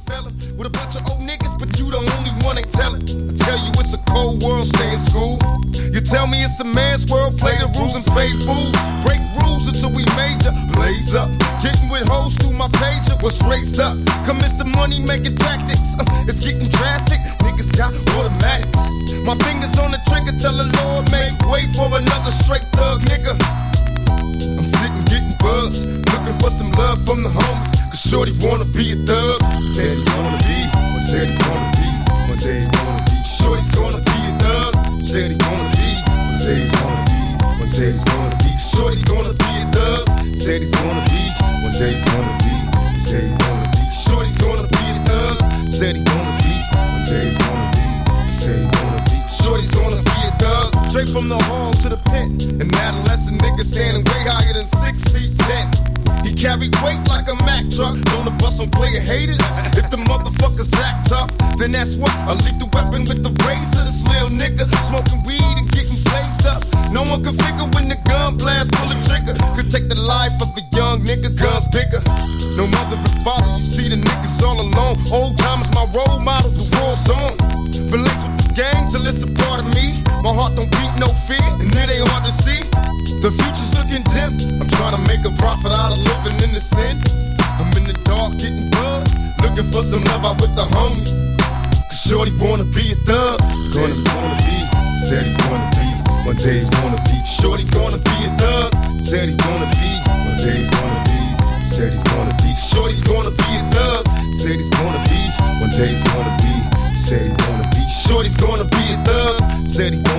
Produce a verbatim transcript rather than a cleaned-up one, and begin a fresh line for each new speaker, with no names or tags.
felon with a bunch of old niggas, but you the only one ain't tellin'. I tell you it's a cold world, stay in school. You tell me it's a man's world, play the rules and fade fool. Break rules until we major, blaze up. Getting with hoes through my pager, what's raised up? Commence the money making tactics, uh, it's getting drastic. Niggas got automatics. My fingers on the trigger, tell the Lord make way for another straight thug nigga. I'm sitting getting buzzed, looking for some love from the homies, cause shorty wanna be a thug. Said he wanna be, one said he's gonna be, one said he's gonna be. Shorty's gonna be a thug, said he's gonna be, one said he's gonna be, one said he's gonna be. Shorty's gonna be a thug, said he's gonna be, one said he's gonna be, said he's gonna be. Shorty's gonna be a thug, said he's gonna be, one said he's gonna be, said he's gonna be. Shorty's gonna be a thug, straight from the hall to the pen. An adolescent nigga standing way higher than six feet ten. He carried weight like a Mack truck, known to bust on player haters. If the motherfuckers act tough, then that's what I leave the weapon with the razor. This little nigga smoking weed and getting blazed up. No one can figure when the gun blast, pull the trigger. Could take the life of a young nigga, guns bigger. No mother and father, you see the niggas all alone. Old time is my role model, the war zone. Been laced with this game till it's a part of me. My heart don't beat no fear, and it ain't hard to see. The future's looking dim. I'm trying to make a profit out of living in the sin. I'm in the dark getting buzzed, looking for some love out with the homies. Cause shorty wanna be a thug. Gonna be, gonna be, said he's gonna be. One day he's gonna be. Shorty's gonna be a thug. Said he's gonna be. One day he's gonna be. Said he's gonna be. Shorty's gonna be a thug. Said he's gonna be. One day he's gonna be. Said he's gonna be. Shorty's gonna be a thug. Said he's gonna be.